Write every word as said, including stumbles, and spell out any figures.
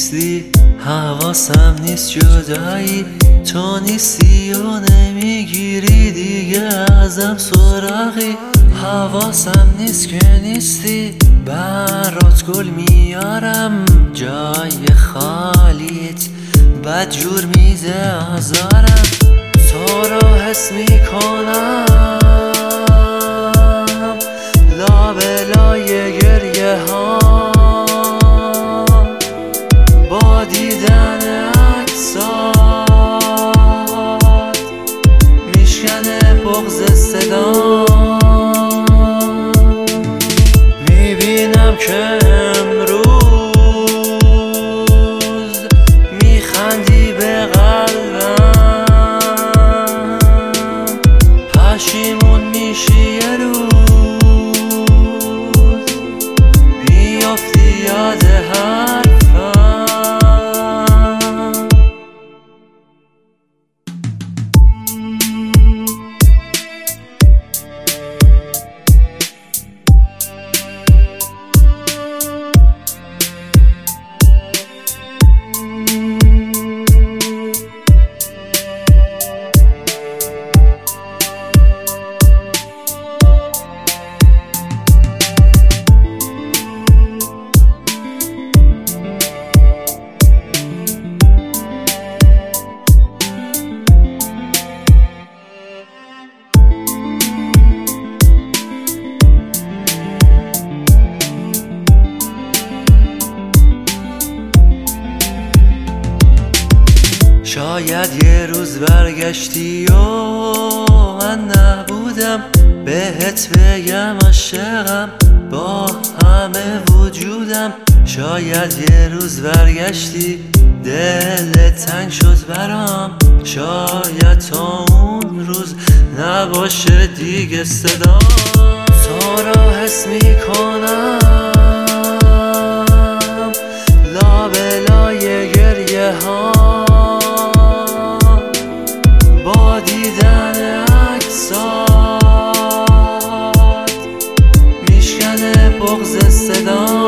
نیستی، حواسم نیست جدایی تو نیستی و نمیگیری دیگه ازم سراغی. حواسم نیست که نیستی، برات گل میارم جای خالیت بدجور میزه آزارم. تو رو حس میکنم لابلای گریه ها با دیدن عکسات میشکنه بغض صدا. میبینم که امروز میخندی به قلبم، پشیمون میشی یه روز میافتی یاد حرفم. شاید یه روز برگشتی و من نبودم بهت بگم عاشقم با همه وجودم. شاید یه روز برگشتی دلت تنگ شد برام، شاید تا اون روز نباشه دیگه صدا. تو رو حس میکنم لابلای گریه ها با دیدن عکسات میشکنه بغض صدا.